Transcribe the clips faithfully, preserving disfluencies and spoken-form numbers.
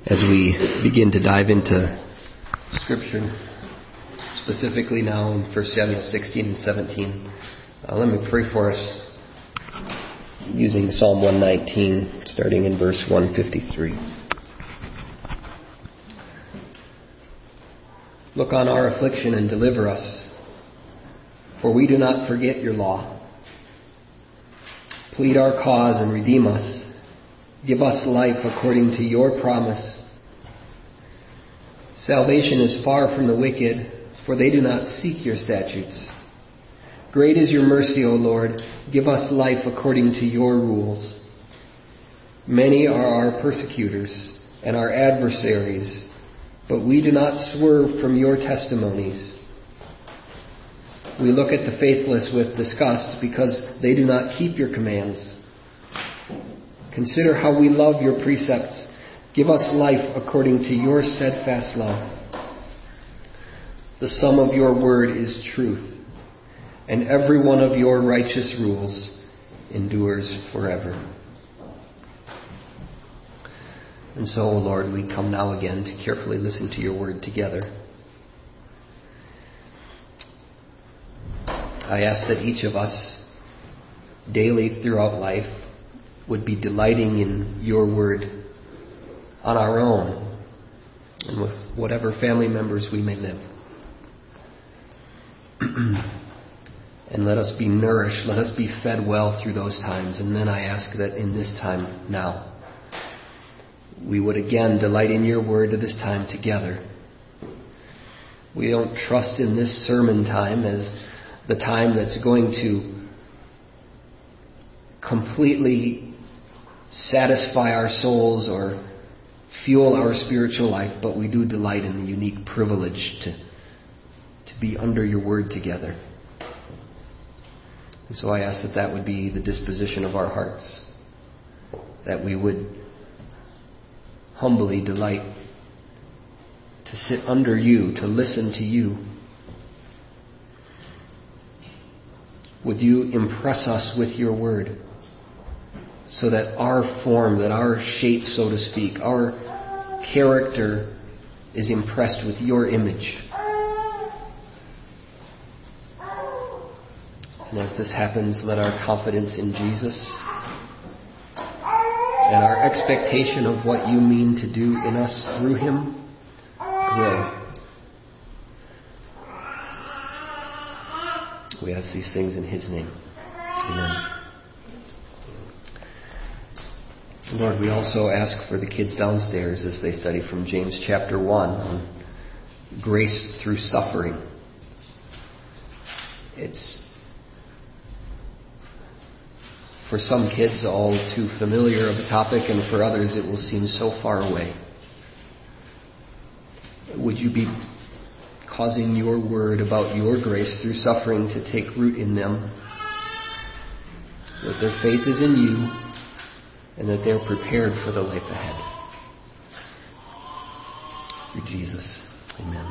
as we begin to dive into Scripture, specifically now in First Samuel sixteen and seventeen. Uh, let me pray for us using Psalm one nineteen, starting in verse one fifty-three. Look on our affliction and deliver us, for we do not forget your law. Plead our cause and redeem us. Give us life according to your promise. Salvation is far from the wicked, for they do not seek your statutes. Great is your mercy, O Lord. Give us life according to your rules. Many are our persecutors and our adversaries, but we do not swerve from your testimonies. We look at the faithless with disgust because they do not keep your commands. Consider how we love your precepts. Give us life according to your steadfast love. The sum of your word is truth, and every one of your righteous rules endures forever. And so, O Lord, we come now again to carefully listen to your word together. I ask that each of us daily throughout life would be delighting in your word on our own and with whatever family members we may live. And let us be nourished, let us be fed well through those times. And then I ask that in this time now, we would again delight in your word at this time together. We don't trust in this sermon time as the time that's going to completely satisfy our souls or fuel our spiritual life, but we do delight in the unique privilege to, to be under your word together. And so I ask that that would be the disposition of our hearts, that we would humbly delight to sit under you, to listen to you. Would you impress us with your word so that our form, that our shape, so to speak, our character is impressed with your image. And as this happens, let our confidence in Jesus and our expectation of what you mean to do in us through him grow. We ask these things in his name. Amen. Lord, we also ask for the kids downstairs as they study from James chapter one on grace through suffering. It's, for some kids, all too familiar of a topic, and for others it will seem so far away. Would you be causing your word about your grace through suffering to take root in them, that their faith is in you, and that they're prepared for the life ahead. Through Jesus. Amen.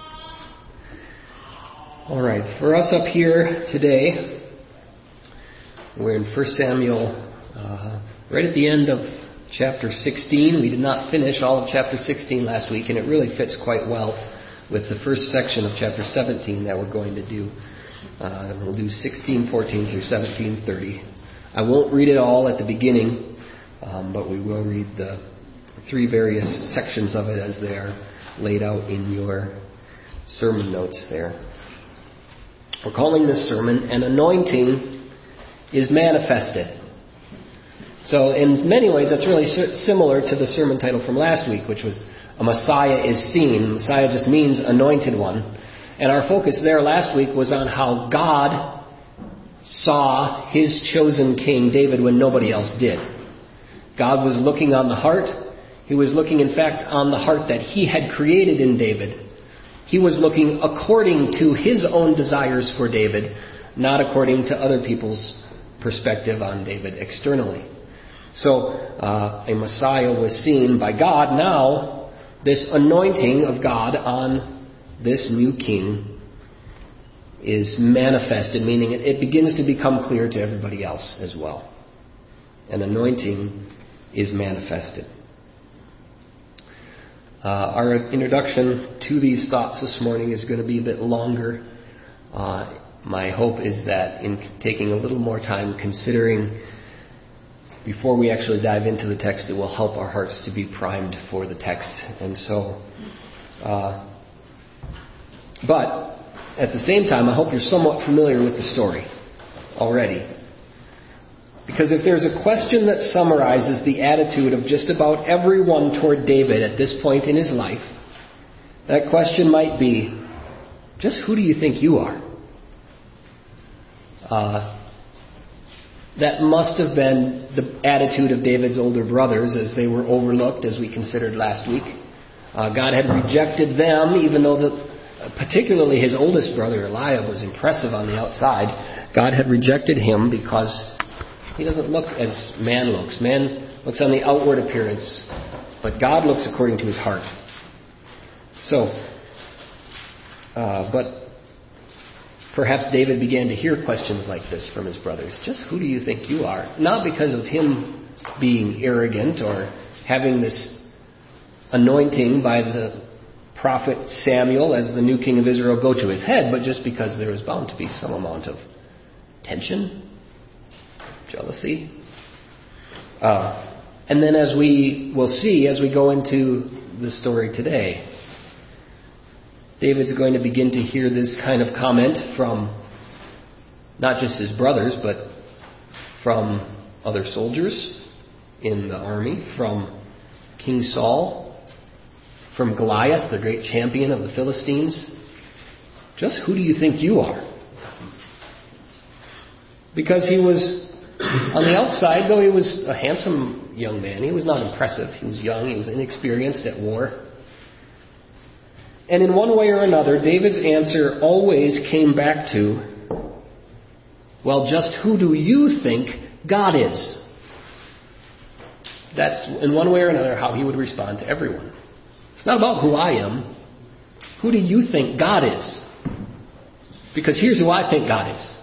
All right, for us up here today, we're in First Samuel, uh, right at the end of chapter sixteen. We did not finish all of chapter sixteen last week, and it really fits quite well with the first section of chapter seventeen that we're going to do. Uh, we'll do sixteen fourteen through seventeen thirty. I won't read it all at the beginning, um, but we will read the three various sections of it as they are laid out in your sermon notes there. We're calling this sermon, An Anointing is Manifested. So in many ways that's really similar to the sermon title from last week, which was A Messiah is Seen. Messiah just means anointed one. And our focus there last week was on how God saw his chosen king David when nobody else did. God was looking on the heart. He was looking, in fact, on the heart that he had created in David. He was looking according to his own desires for David, not according to other people's perspective on David externally. So uh, a Messiah was seen by God. Now this anointing of God on this new king is manifested, meaning it, it begins to become clear to everybody else as well. An anointing is manifested. Uh, our introduction to these thoughts this morning is going to be a bit longer. Uh, my hope is that in taking a little more time considering before we actually dive into the text, it will help our hearts to be primed for the text. And so, uh, but at the same time, I hope you're somewhat familiar with the story already. Because if there's a question that summarizes the attitude of just about everyone toward David at this point in his life, that question might be, just who do you think you are? Uh, that must have been the attitude of David's older brothers as they were overlooked, as we considered last week. Uh, God had rejected them, even though the, particularly his oldest brother Eliab was impressive on the outside. God had rejected him because he doesn't look as man looks. Man looks on the outward appearance, but God looks according to his heart. So, uh, but perhaps David began to hear questions like this from his brothers. Just who do you think you are? Not because of him being arrogant or having this anointing by the prophet Samuel as the new king of Israel go to his head, but just because there was bound to be some amount of tension, jealousy. Uh, and then as we will see, as we go into the story today, David's going to begin to hear this kind of comment from not just his brothers, but from other soldiers in the army, from King Saul, from Goliath, the great champion of the Philistines. Just who do you think you are? Because he was, on the outside, though he was a handsome young man, he was not impressive. He was young, he was inexperienced at war. And in one way or another, David's answer always came back to, well, just who do you think God is? That's, in one way or another, how he would respond to everyone. It's not about who I am. Who do you think God is? Because here's who I think God is.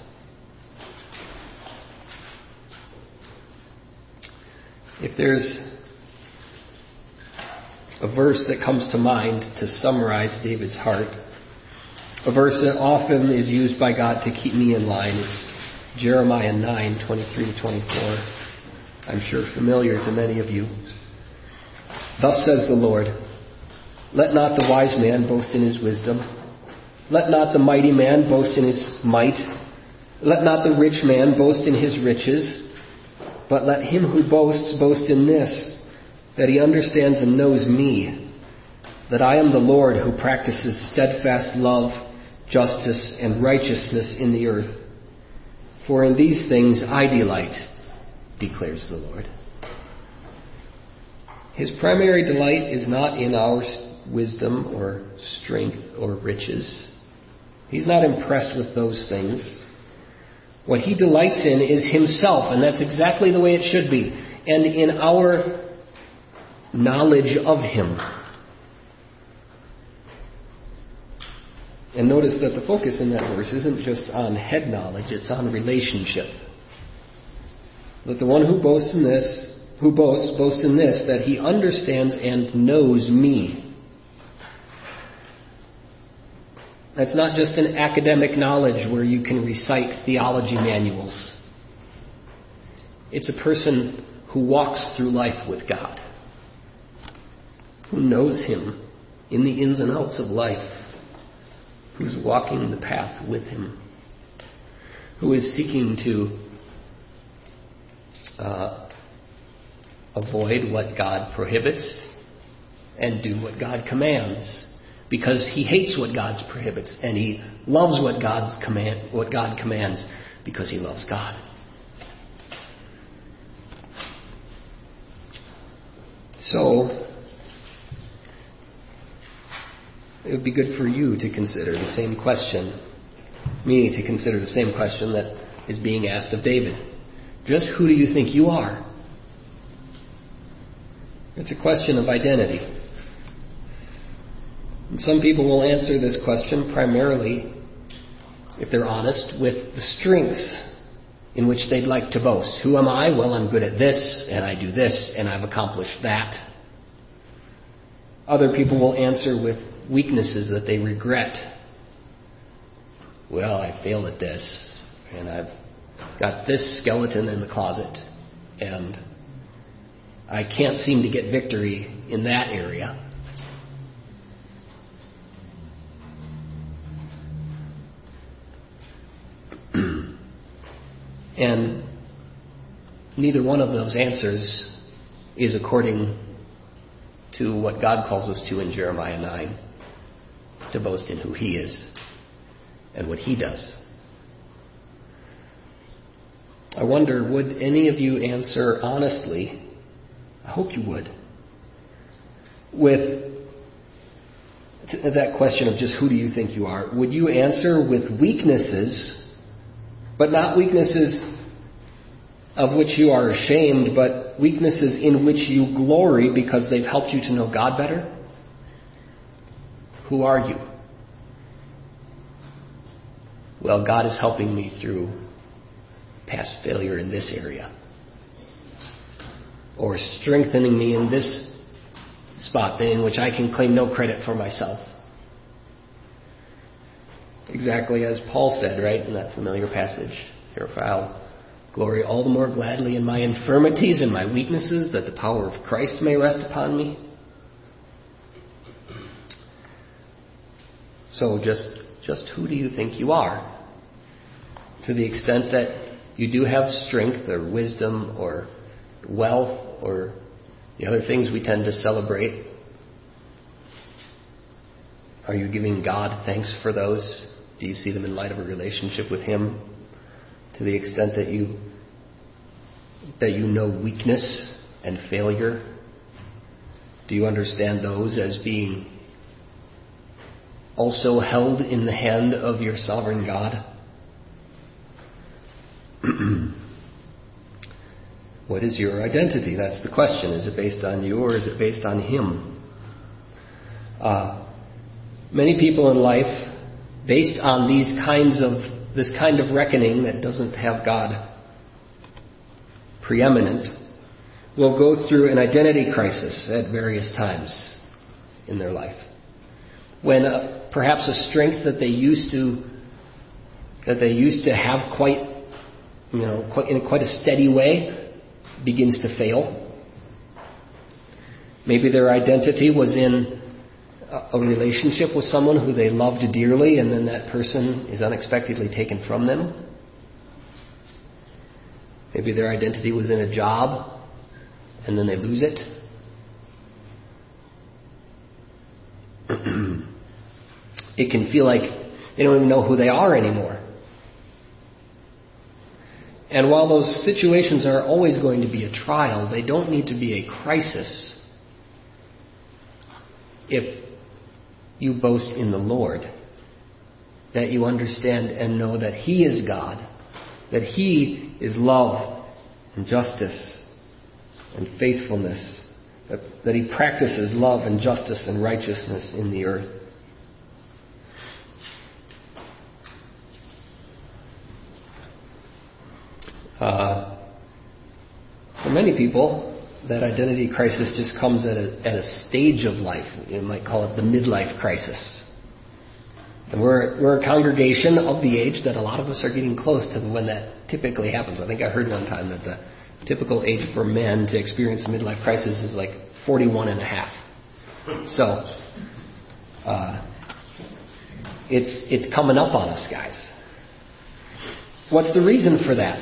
If there's a verse that comes to mind to summarize David's heart, a verse that often is used by God to keep me in line, is Jeremiah nine, twenty-three to twenty-four. I'm sure familiar to many of you. Thus says the Lord, let not the wise man boast in his wisdom. Let not the mighty man boast in his might. Let not the rich man boast in his riches. But let him who boasts boast in this, that he understands and knows me, that I am the Lord who practices steadfast love, justice, and righteousness in the earth. For in these things I delight, declares the Lord. His primary delight is not in our wisdom or strength or riches. He's not impressed with those things. What he delights in is himself, and that's exactly the way it should be. And in our knowledge of him. And notice that the focus in that verse isn't just on head knowledge, it's on relationship. That the one who boasts in this, who boasts, boasts in this, that he understands and knows me. That's not just an academic knowledge where you can recite theology manuals. It's a person who walks through life with God, who knows him in the ins and outs of life, who's walking the path with him, who is seeking to uh, avoid what God prohibits and do what God commands, because he hates what God prohibits and he loves what God's command, what God commands, because he loves God. So, it would be good for you to consider the same question, me to consider the same question that is being asked of David. Just who do you think you are? It's a question of identity. And some people will answer this question primarily, if they're honest, with the strengths in which they'd like to boast. Who am I? Well, I'm good at this, and I do this, and I've accomplished that. Other people will answer with weaknesses that they regret. Well, I failed at this, and I've got this skeleton in the closet, and I can't seem to get victory in that area. And neither one of those answers is according to what God calls us to in Jeremiah nine, to boast in who He is and what He does. I wonder, would any of you answer honestly? I hope you would. With that question of just who do you think you are, would you answer with weaknesses, but not weaknesses of which you are ashamed, but weaknesses in which you glory because they've helped you to know God better? Who are you? Well, God is helping me through past failure in this area, or strengthening me in this spot in which I can claim no credit for myself. Exactly as Paul said, right, in that familiar passage, therefore I'll glory all the more gladly in my infirmities and my weaknesses, that the power of Christ may rest upon me. So just, just who do you think you are? To the extent that you do have strength or wisdom or wealth or the other things we tend to celebrate, are you giving God thanks for those? Do you see them in light of a relationship with Him? To the extent that you that you know weakness and failure, do you understand those as being also held in the hand of your sovereign God? What is your identity? That's the question. Is it based on you or is it based on Him? Uh, many people in life, based on these kinds of this kind of reckoning that doesn't have God preeminent, will go through an identity crisis at various times in their life. When uh, perhaps a strength that they used to that they used to have quite, you know, quite, in quite a steady way, begins to fail. Maybe their identity was in a relationship with someone who they loved dearly, and then that person is unexpectedly taken from them. Maybe their identity was in a job, and then they lose it. It can feel like they don't even know who they are anymore. And while those situations are always going to be a trial, they don't need to be a crisis if you boast in the Lord, that you understand and know that He is God, that He is love and justice and faithfulness, that, that He practices love and justice and righteousness in the earth. Uh, for many people, that identity crisis just comes at a, at a stage of life. You might call it the midlife crisis. And we're, we're a congregation of the age that a lot of us are getting close to when that typically happens. I think I heard one time that the typical age for men to experience a midlife crisis is like forty-one and a half. So, uh, it's, it's coming up on us, guys. What's the reason for that?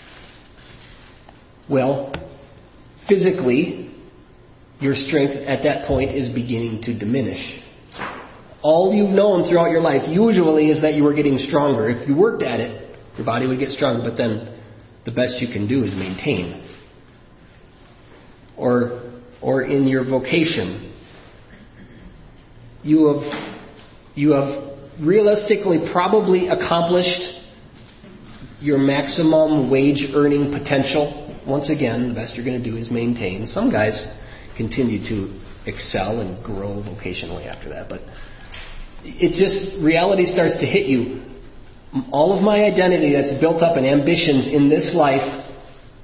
Well, physically, your strength at that point is beginning to diminish. All you've known throughout your life usually is that you were getting stronger. If you worked at it, your body would get stronger, but then the best you can do is maintain. Or, or in your vocation, you have, you have realistically probably accomplished your maximum wage earning potential. Once again, the best you're going to do is maintain. Some guys continue to excel and grow vocationally after that, but it just, reality starts to hit you. All of my identity that's built up in ambitions in this life,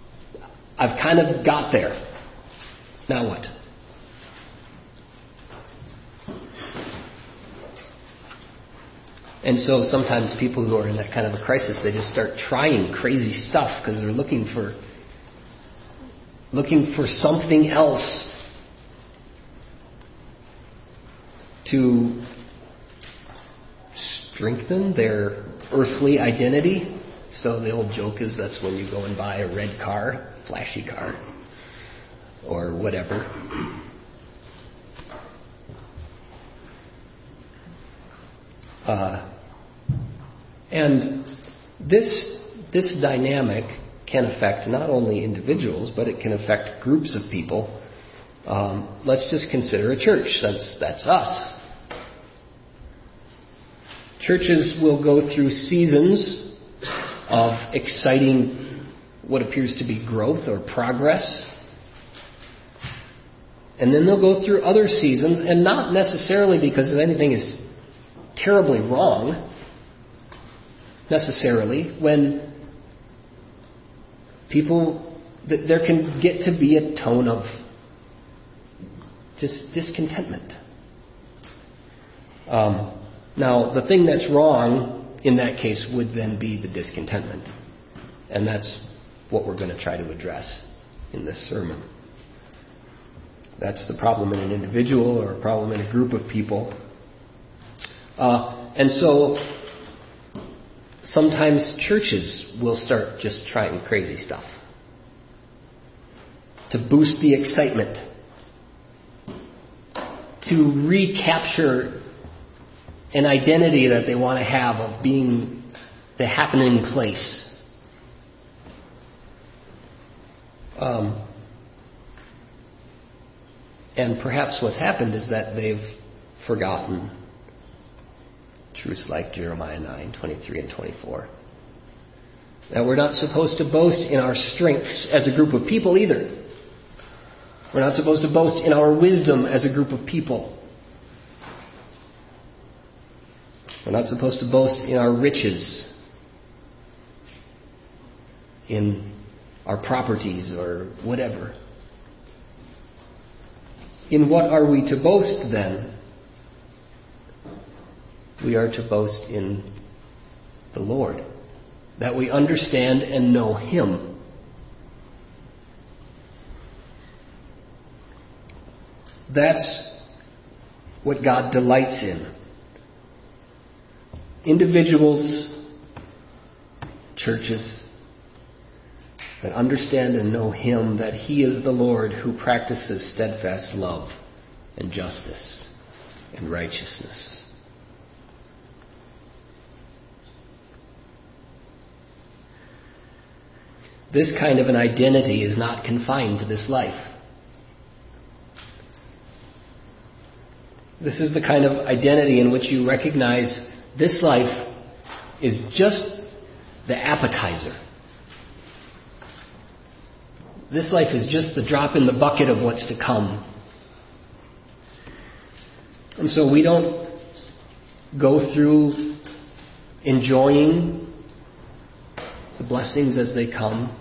I've kind of got there. Now what? And so sometimes people who are in that kind of a crisis, they just start trying crazy stuff because they're looking for looking for something else to strengthen their earthly identity. So the old joke is that's when you go and buy a red car, flashy car, or whatever. Uh, and this this dynamic can affect not only individuals, but it can affect groups of people. Um, let's just consider a church. That's that's us. Churches will go through seasons of exciting, what appears to be growth or progress. And then they'll go through other seasons, and not necessarily because anything is terribly wrong, necessarily, when people, there can get to be a tone of just discontentment. Um, now, the thing that's wrong in that case would then be the discontentment. And that's what we're going to try to address in this sermon. That's the problem in an individual or a problem in a group of people. Uh, and so sometimes churches will start just trying crazy stuff to boost the excitement, to recapture an identity that they want to have of being the happening place. Um, and perhaps what's happened is that they've forgotten truths like Jeremiah nine, twenty-three and twenty-four. That we're not supposed to boast in our strengths as a group of people either. We're not supposed to boast in our wisdom as a group of people. We're not supposed to boast in our riches, in our properties or whatever. In what are we to boast then? We are to boast in the Lord, that we understand and know Him. That's what God delights in. Individuals, churches, that understand and know Him, that He is the Lord who practices steadfast love and justice and righteousness. This kind of an identity is not confined to this life. This is the kind of identity in which you recognize this life is just the appetizer. This life is just the drop in the bucket of what's to come. And so we don't go through enjoying the blessings as they come,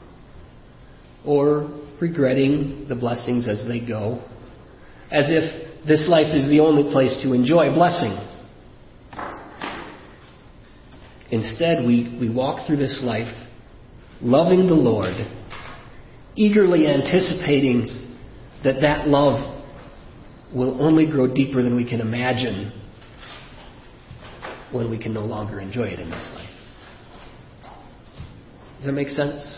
or regretting the blessings as they go, as if this life is the only place to enjoy blessing. Instead, we, we walk through this life loving the Lord, eagerly anticipating that that love will only grow deeper than we can imagine when we can no longer enjoy it in this life. Does that make sense?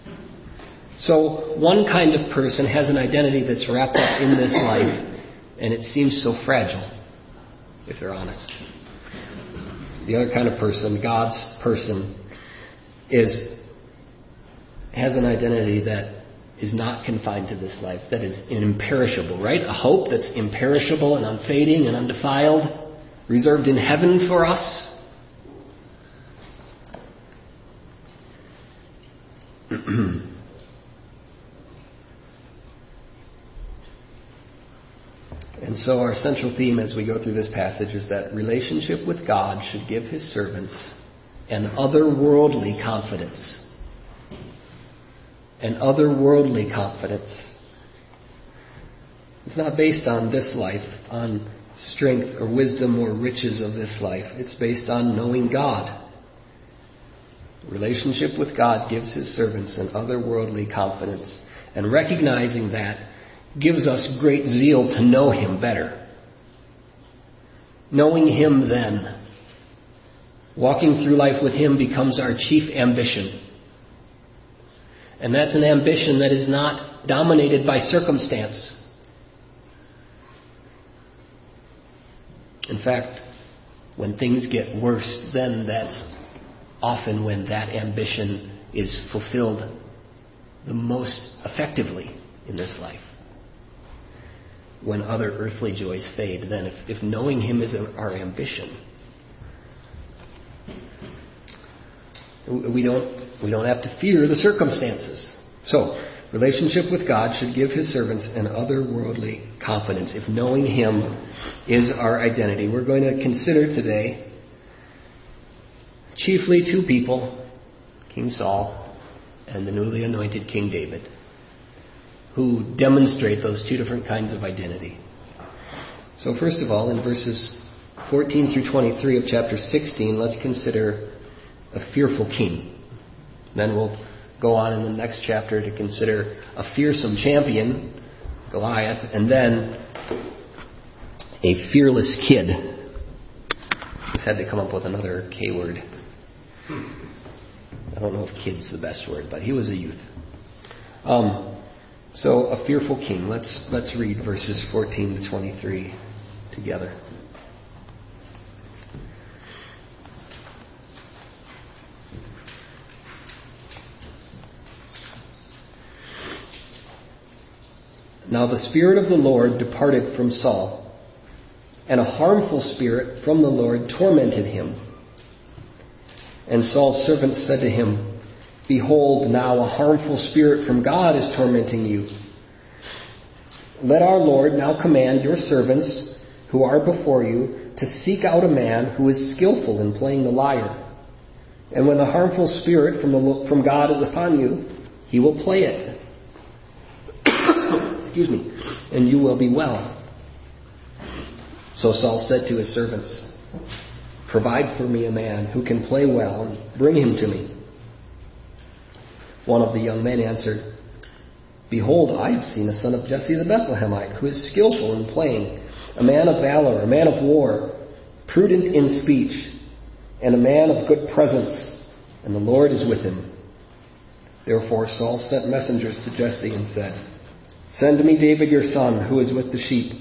So one kind of person has an identity that's wrapped up in this life, and it seems so fragile, if they're honest. The other kind of person, God's person, is has an identity that is not confined to this life, that is imperishable, right? A hope that's imperishable and unfading and undefiled, reserved in heaven for us. And so our central theme as we go through this passage is that relationship with God should give His servants an otherworldly confidence. An otherworldly confidence. It's not based on this life, on strength or wisdom or riches of this life. It's based on knowing God. Relationship with God gives his servants an otherworldly confidence, and recognizing that gives us great zeal to know him better. Knowing him then, walking through life with him becomes our chief ambition. And that's an ambition that is not dominated by circumstance. In fact, when things get worse, then that's often when that ambition is fulfilled the most effectively in this life. When other earthly joys fade, then if, if knowing him is our ambition, we don't we don't have to fear the circumstances. So, relationship with God should give his servants an otherworldly confidence if knowing him is our identity. We're going to consider today chiefly two people, King Saul and the newly anointed King David, who demonstrate those two different kinds of identity. So first of all, in verses fourteen through twenty-three of chapter sixteen, let's consider a fearful king. Then we'll go on in the next chapter to consider a fearsome champion, Goliath, and then a fearless kid. Just had to come up with another K word. I don't know if kid's the best word, but he was a youth. Um, so a fearful king. Let's let's read verses fourteen to twenty-three together. Now the Spirit of the Lord departed from Saul, and a harmful spirit from the Lord tormented him. And Saul's servants said to him, Behold, now a harmful spirit from God is tormenting you. Let our Lord now command your servants who are before you to seek out a man who is skillful in playing the lyre. And when the harmful spirit from, the, from God is upon you, he will play it. Excuse me, and you will be well. So Saul said to his servants, Provide for me a man who can play well, and bring him to me. One of the young men answered, Behold, I have seen a son of Jesse the Bethlehemite, who is skillful in playing, a man of valor, a man of war, prudent in speech, and a man of good presence, and the Lord is with him. Therefore Saul sent messengers to Jesse and said, Send me David your son, who is with the sheep.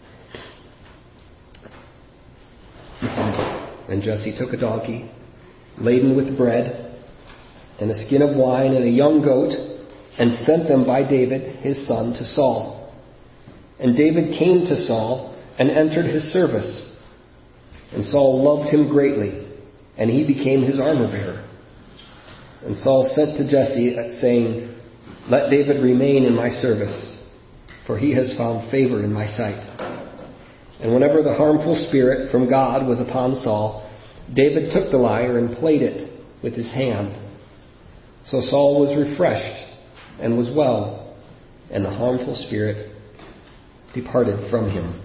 And Jesse took a donkey, laden with bread, and a skin of wine, and a young goat, and sent them by David his son to Saul. And David came to Saul and entered his service. And Saul loved him greatly, and he became his armor-bearer. And Saul sent to Jesse, saying, Let David remain in my service, for he has found favor in my sight. And whenever the harmful spirit from God was upon Saul, David took the lyre and played it with his hand. So Saul was refreshed and was well, and the harmful spirit departed from him.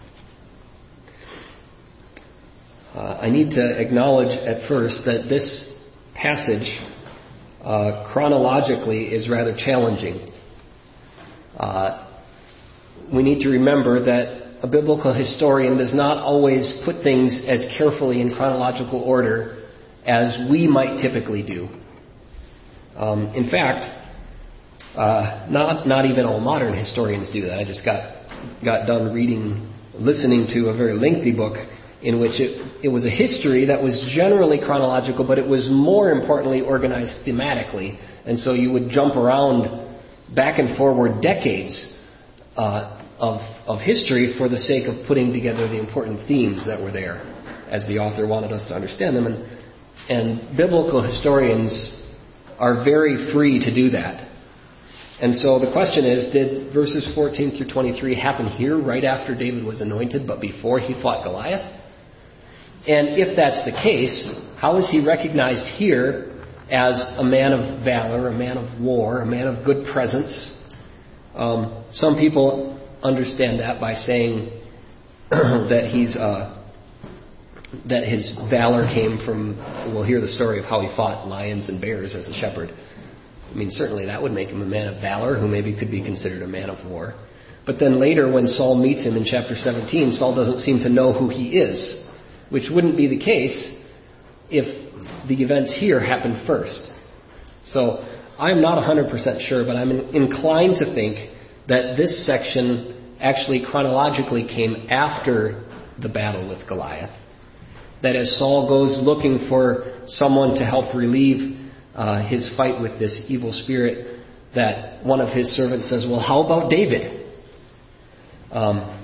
Uh, I need to acknowledge at first that this passage uh, chronologically is rather challenging. Uh, we need to remember that a biblical historian does not always put things as carefully in chronological order as we might typically do. Um, in fact, uh, not not even all modern historians do that. I just got got done reading, listening to a very lengthy book in which it, it was a history that was generally chronological, but it was more importantly organized thematically. And so you would jump around back and forward decades uh, of of history for the sake of putting together the important themes that were there, as the author wanted us to understand them. And, and biblical historians are very free to do that. And so the question is, did verses fourteen through twenty-three happen here right after David was anointed, but before he fought Goliath? And if that's the case, how is he recognized here as a man of valor, a man of war, a man of good presence? Um, some people understand that by saying that he's uh, that his valor came from. We'll hear the story of how he fought lions and bears as a shepherd. I mean, certainly that would make him a man of valor, who maybe could be considered a man of war. But then later, when Saul meets him in chapter seventeen, Saul doesn't seem to know who he is, which wouldn't be the case if the events here happened first. So I'm not one hundred percent sure, but I'm inclined to think that this section actually chronologically came after the battle with Goliath. That as Saul goes looking for someone to help relieve uh, his fight with this evil spirit, that one of his servants says, well, how about David? Um,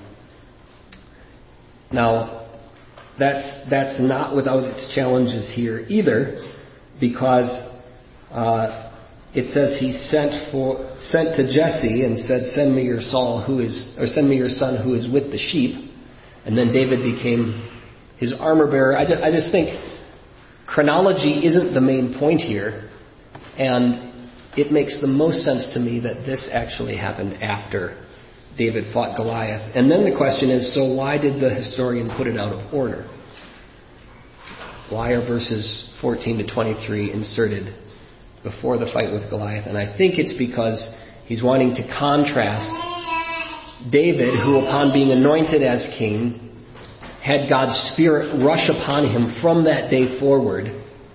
now, that's that's not without its challenges here either, because uh, it says he sent for sent to Jesse and said, "Send me your Saul who is, or send me your son who is with the sheep," and then David became his armor bearer. I just, I just think chronology isn't the main point here, and it makes the most sense to me that this actually happened after David fought Goliath. And then the question is, so why did the historian put it out of order? Why are verses fourteen to twenty-three inserted before the fight with Goliath? And I think it's because he's wanting to contrast David, who upon being anointed as king, had God's Spirit rush upon him from that day forward,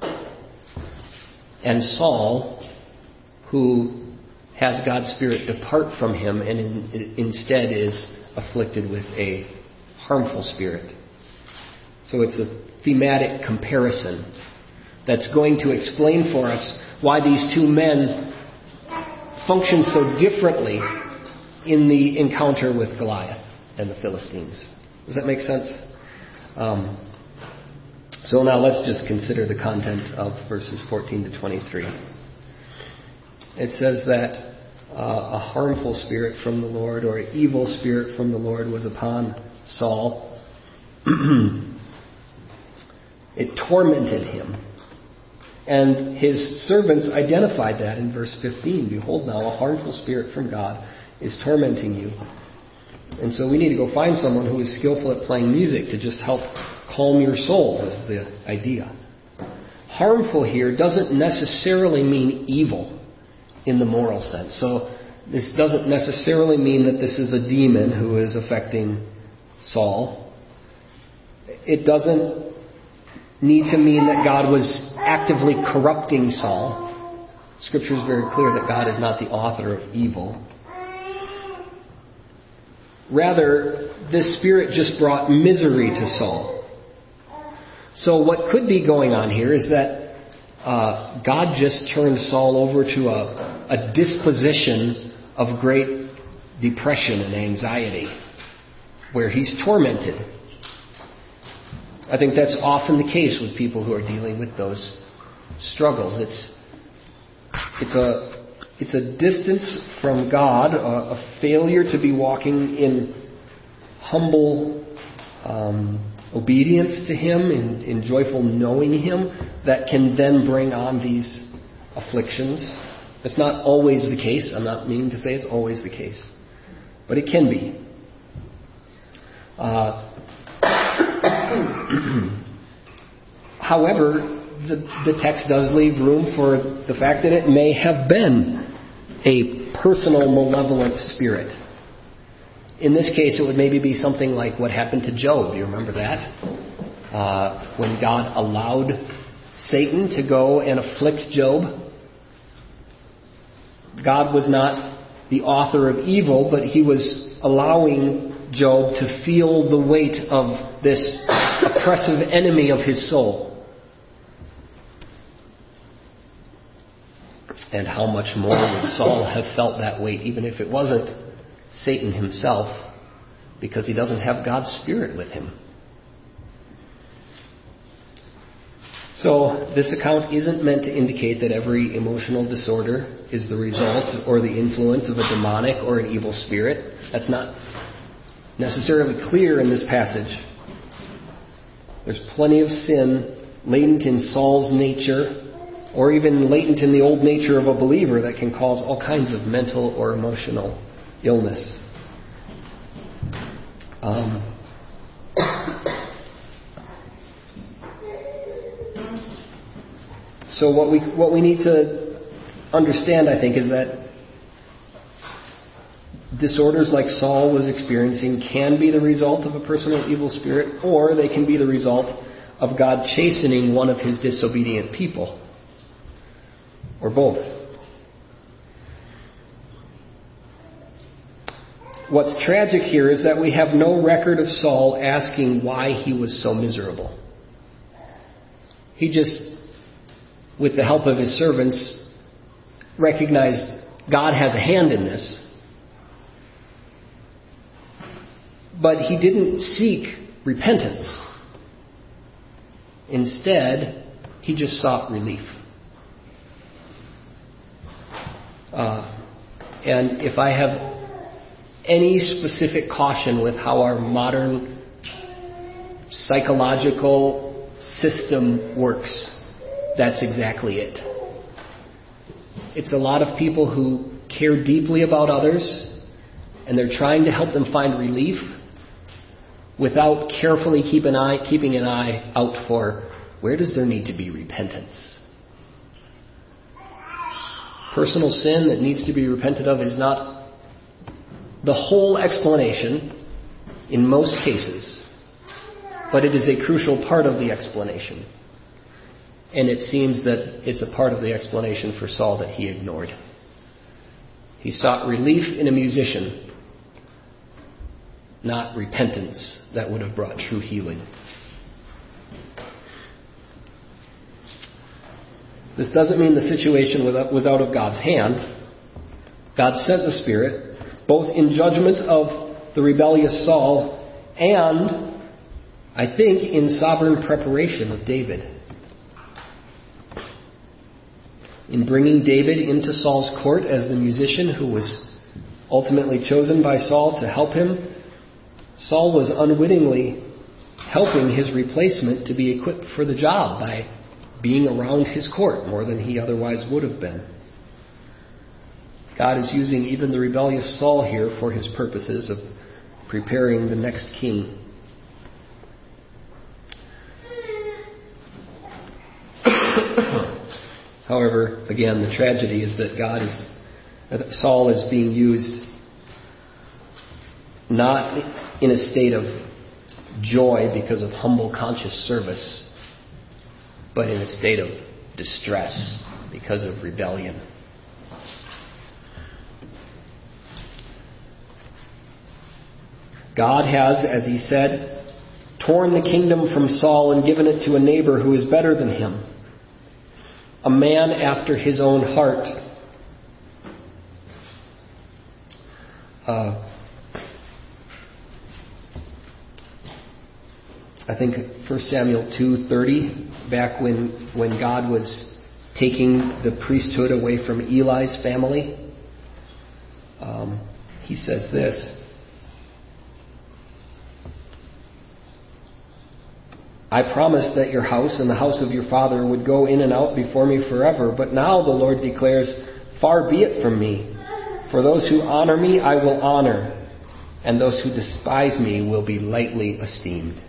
and Saul, who has God's Spirit depart from him and in, instead is afflicted with a harmful spirit. So it's a thematic comparison that's going to explain for us why these two men function so differently in the encounter with Goliath and the Philistines. Does that make sense? Um, so now let's just consider the content of verses fourteen to twenty-three. It says that uh, a harmful spirit from the Lord, or an evil spirit from the Lord, was upon Saul. It tormented him. And his servants identified that in verse fifteen. Behold, now a harmful spirit from God is tormenting you. And so we need to go find someone who is skillful at playing music to just help calm your soul, is the idea. Harmful here doesn't necessarily mean evil in the moral sense. So this doesn't necessarily mean that this is a demon who is affecting Saul. It doesn't need to mean that God was actively corrupting Saul. Scripture is very clear that God is not the author of evil. Rather, this spirit just brought misery to Saul. So what could be going on here is that uh, God just turned Saul over to a, a disposition of great depression and anxiety, where he's tormented. I think that's often the case with people who are dealing with those struggles. It's it's a it's a distance from God, a, a failure to be walking in humble um, obedience to Him, in, in joyful knowing Him, that can then bring on these afflictions. It's not always the case. I'm not meaning to say it's always the case, but it can be. Uh, However, the, the text does leave room for the fact that it may have been a personal malevolent spirit. In this case, it would maybe be something like what happened to Job. You remember that? Uh, when God allowed Satan to go and afflict Job. God was not the author of evil, but He was allowing Job to feel the weight of this oppressive enemy of his soul. And how much more would Saul have felt that weight, even if it wasn't Satan himself, because he doesn't have God's Spirit with him. So this account isn't meant to indicate that every emotional disorder is the result or the influence of a demonic or an evil spirit. That's not necessarily clear in this passage. There's plenty of sin latent in Saul's nature, or even latent in the old nature of a believer, that can cause all kinds of mental or emotional illness. Um, So what we what we need to understand, I think, is that disorders like Saul was experiencing can be the result of a personal evil spirit, or they can be the result of God chastening one of his disobedient people, or both. What's tragic here is that we have no record of Saul asking why he was so miserable. He just, with the help of his servants, recognized God has a hand in this. But he didn't seek repentance. Instead, he just sought relief. Uh, and if I have any specific caution with how our modern psychological system works, that's exactly it. It's a lot of people who care deeply about others, and they're trying to help them find relief without carefully keep an eye, keeping an eye out for where does there need to be repentance. Personal sin that needs to be repented of is not the whole explanation in most cases, but it is a crucial part of the explanation. And it seems that it's a part of the explanation for Saul that he ignored. He sought relief in a musician, not repentance that would have brought true healing. This doesn't mean the situation was out of God's hand. God sent the Spirit, both in judgment of the rebellious Saul and, I think, in sovereign preparation of David. In bringing David into Saul's court as the musician who was ultimately chosen by Saul to help him, Saul was unwittingly helping his replacement to be equipped for the job by being around his court more than he otherwise would have been. God is using even the rebellious Saul here for his purposes of preparing the next king. However, again, the tragedy is that God is, that Saul is being used not in a state of joy because of humble conscious service, but in a state of distress because of rebellion. God has, as he said, torn the kingdom from Saul and given it to a neighbor who is better than him, a man after his own heart. Uh, I think First Samuel two thirty, back when when God was taking the priesthood away from Eli's family, um, he says this: I promised that your house and the house of your father would go in and out before me forever, but now the Lord declares, far be it from me. For those who honor me I will honor, and those who despise me will be lightly esteemed.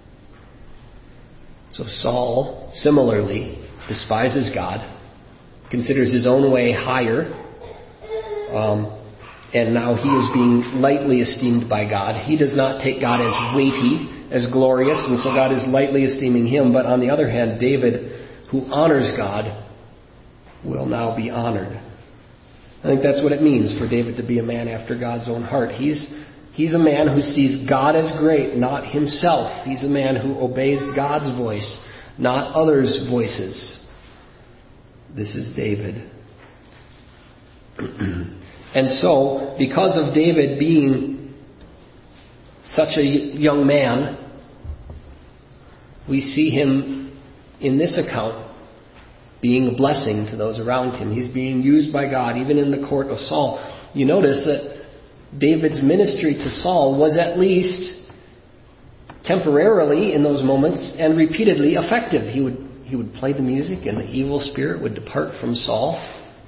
So Saul, similarly, despises God, considers his own way higher, um, and now he is being lightly esteemed by God. He does not take God as weighty, as glorious, and so God is lightly esteeming him. But on the other hand, David, who honors God, will now be honored. I think that's what it means for David to be a man after God's own heart. He's He's a man who sees God as great, not himself. He's a man who obeys God's voice, not others' voices. This is David. And so, because of David being such a young man, we see him in this account being a blessing to those around him. He's being used by God, even in the court of Saul. You notice that David's ministry to Saul was at least temporarily in those moments and repeatedly effective. He would he would play the music and the evil spirit would depart from Saul.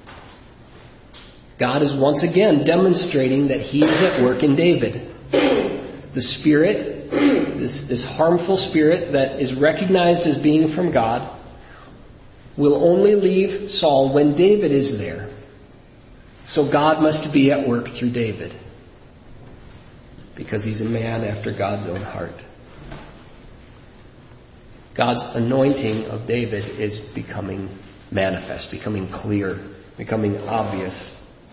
God is once again demonstrating that he is at work in David. The spirit, this, this harmful spirit that is recognized as being from God, will only leave Saul when David is there. So God must be at work through David, because he's a man after God's own heart. God's anointing of David is becoming manifest, becoming clear, becoming obvious.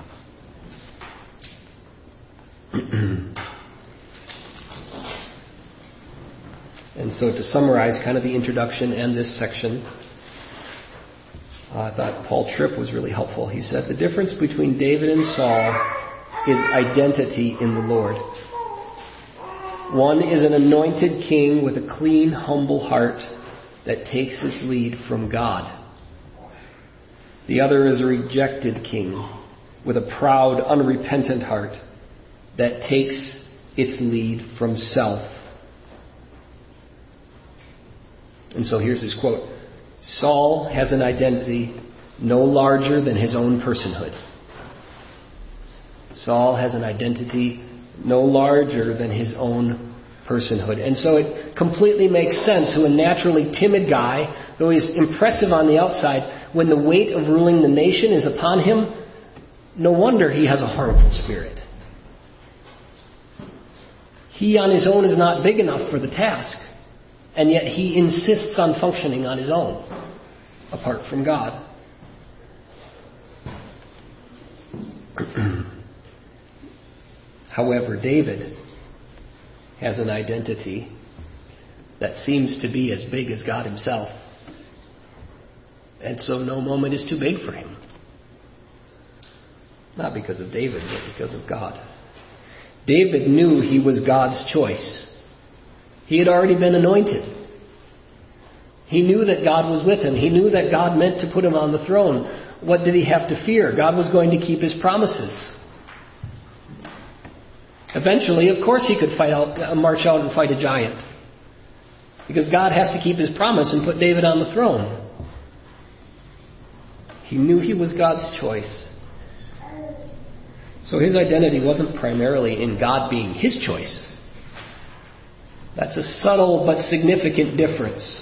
And so to summarize kind of the introduction and this section, uh, I thought Paul Tripp was really helpful. He said the difference between David and Saul is identity in the Lord. One is an anointed king with a clean, humble heart that takes his lead from God. The other is a rejected king with a proud, unrepentant heart that takes its lead from self. And so here's his quote. Saul has an identity no larger than his own personhood. Saul has an identity no larger than his own personhood. And so it completely makes sense who a naturally timid guy, though he's impressive on the outside, when the weight of ruling the nation is upon him, no wonder he has a harmful spirit. He on his own is not big enough for the task, and yet he insists on functioning on his own, apart from God. However, David has an identity that seems to be as big as God himself. And so no moment is too big for him. Not because of David, but because of God. David knew he was God's choice. He had already been anointed. He knew that God was with him. He knew that God meant to put him on the throne. What did he have to fear? God was going to keep his promises. Eventually, of course, he could fight out, uh, march out and fight a giant. Because God has to keep his promise and put David on the throne. He knew he was God's choice. So his identity wasn't primarily in God being his choice. That's a subtle but significant difference.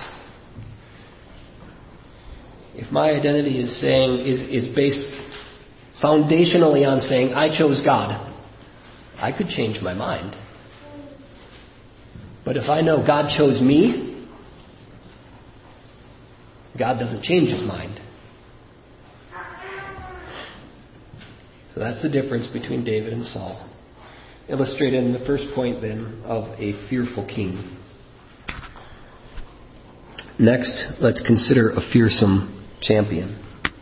If my identity is saying is, is based foundationally on saying I chose God, I could change my mind. But if I know God chose me, God doesn't change his mind. So that's the difference between David and Saul. Illustrated in the first point then of a fearful king. Next, let's consider a fearsome champion.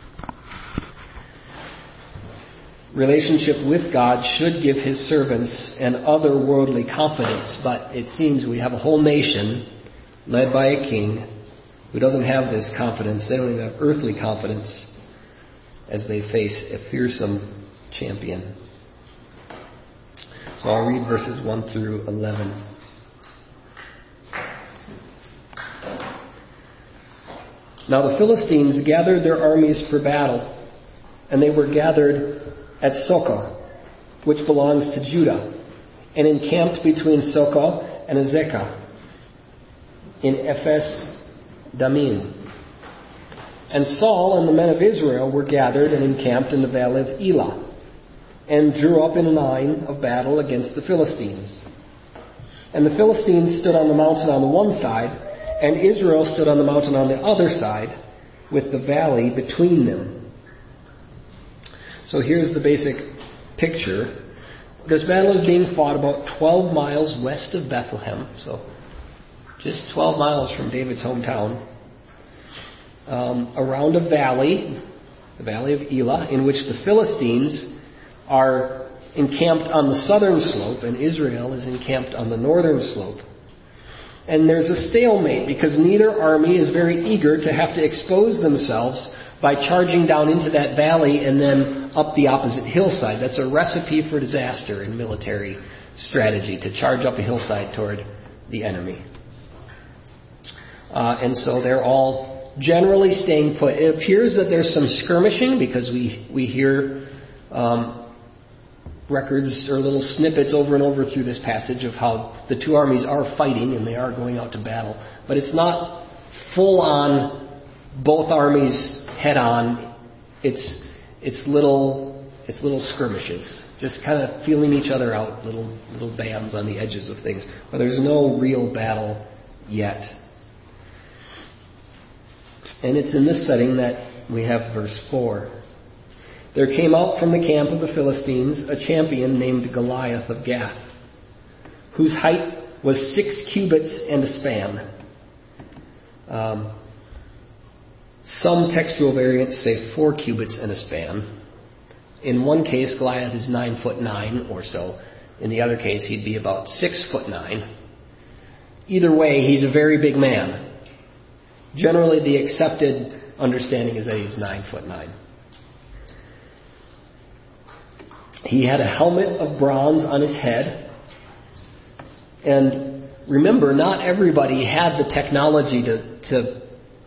Relationship with God should give his servants an otherworldly confidence, but it seems we have a whole nation led by a king who doesn't have this confidence. They don't even have earthly confidence as they face a fearsome champion. So I'll read verses one through eleven. Now the Philistines gathered their armies for battle, and they were gathered at Socoh, which belongs to Judah, and encamped between Socoh and Azekah in Ephes Dammim. And Saul and the men of Israel were gathered and encamped in the valley of Elah, and drew up in line of battle against the Philistines. And the Philistines stood on the mountain on the one side, and Israel stood on the mountain on the other side, with the valley between them. So here's the basic picture. This battle is being fought about twelve miles west of Bethlehem, so just twelve miles from David's hometown, um, around a valley, the valley of Elah, in which the Philistines are encamped on the southern slope and Israel is encamped on the northern slope. And there's a stalemate because neither army is very eager to have to expose themselves by charging down into that valley and then up the opposite hillside. That's a recipe for disaster in military strategy, to charge up a hillside toward the enemy. Uh, and so they're all generally staying put. It appears that there's some skirmishing because we, we hear um, records or little snippets over and over through this passage of how the two armies are fighting and they are going out to battle. But it's not full-on both armies head on. It's it's little it's little skirmishes, just kind of feeling each other out, little little bands on the edges of things. But there's no real battle yet. And it's in this setting that we have verse four. There came out from the camp of the Philistines a champion named Goliath of Gath, whose height was six cubits and a span. Um, some textual variants say four cubits and a span. In one case, Goliath is nine foot nine or so. In the other case, he'd be about six foot nine. Either way, he's a very big man. Generally, the accepted understanding is that he's nine foot nine. He had a helmet of bronze on his head. And remember, not everybody had the technology to, to